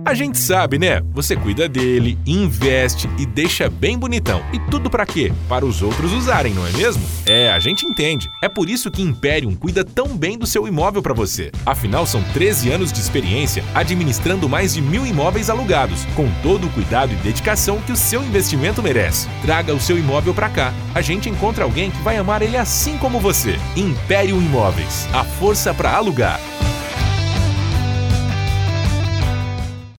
A gente sabe, né? Você cuida dele, investe e deixa bem bonitão. E tudo pra quê? Para os outros usarem, não é mesmo? A gente entende. É por isso que Imperium cuida tão bem do seu imóvel pra você. Afinal, são 13 anos de experiência administrando mais de 1.000 imóveis alugados, com todo o cuidado e dedicação que o seu investimento merece. Traga o seu imóvel pra cá. A gente encontra alguém que vai amar ele assim como você. Imperium Imóveis. A força pra alugar.